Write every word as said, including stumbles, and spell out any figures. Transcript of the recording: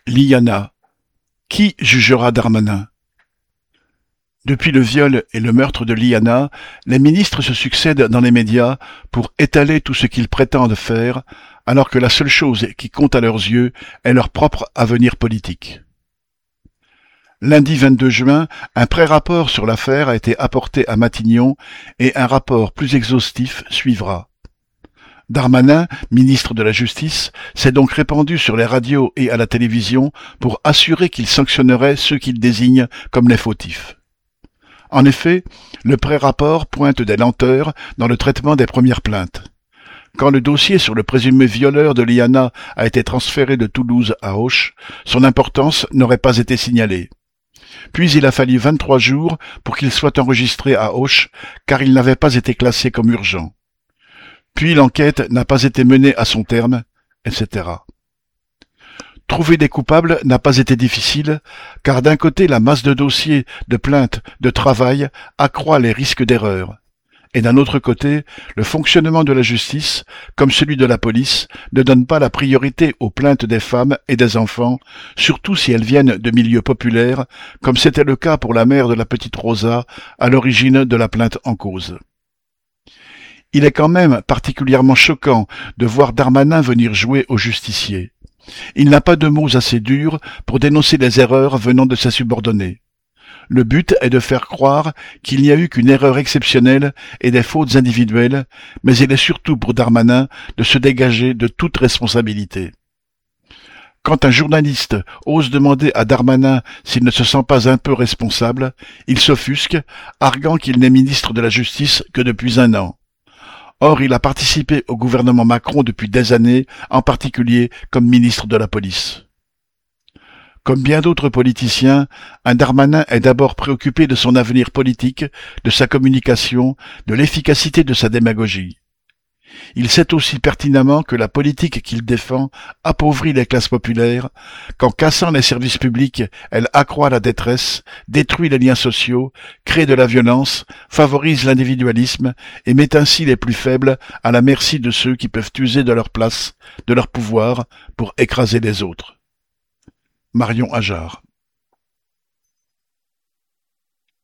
Liana. Qui jugera Darmanin? Depuis le viol et le meurtre de Liana, les ministres se succèdent dans les médias pour étaler tout ce qu'ils prétendent faire, alors que la seule chose qui compte à leurs yeux est leur propre avenir politique. Lundi vingt-deux juin, un pré-rapport sur l'affaire a été apporté à Matignon et un rapport plus exhaustif suivra. Darmanin, ministre de la Justice, s'est donc répandu sur les radios et à la télévision pour assurer qu'il sanctionnerait ceux qu'il désigne comme les fautifs. En effet, le pré-rapport pointe des lenteurs dans le traitement des premières plaintes. Quand le dossier sur le présumé violeur de Liana a été transféré de Toulouse à Auch, son importance n'aurait pas été signalée. Puis il a fallu vingt-trois jours pour qu'il soit enregistré à Auch, car il n'avait pas été classé comme urgent. Puis l'enquête n'a pas été menée à son terme, et cetera. Trouver des coupables n'a pas été difficile, car d'un côté la masse de dossiers, de plaintes, de travail accroît les risques d'erreur. Et d'un autre côté, le fonctionnement de la justice, comme celui de la police, ne donne pas la priorité aux plaintes des femmes et des enfants, surtout si elles viennent de milieux populaires, comme c'était le cas pour la mère de la petite Rosa, à l'origine de la plainte en cause. Il est quand même particulièrement choquant de voir Darmanin venir jouer au justicier. Il n'a pas de mots assez durs pour dénoncer les erreurs venant de ses subordonnés. Le but est de faire croire qu'il n'y a eu qu'une erreur exceptionnelle et des fautes individuelles, mais il est surtout pour Darmanin de se dégager de toute responsabilité. Quand un journaliste ose demander à Darmanin s'il ne se sent pas un peu responsable, il s'offusque, arguant qu'il n'est ministre de la Justice que depuis un an. Or, il a participé au gouvernement Macron depuis des années, en particulier comme ministre de la Police. Comme bien d'autres politiciens, un Darmanin est d'abord préoccupé de son avenir politique, de sa communication, de l'efficacité de sa démagogie. Il sait aussi pertinemment que la politique qu'il défend appauvrit les classes populaires, qu'en cassant les services publics, elle accroît la détresse, détruit les liens sociaux, crée de la violence, favorise l'individualisme et met ainsi les plus faibles à la merci de ceux qui peuvent user de leur place, de leur pouvoir, pour écraser les autres. Marion Ajard.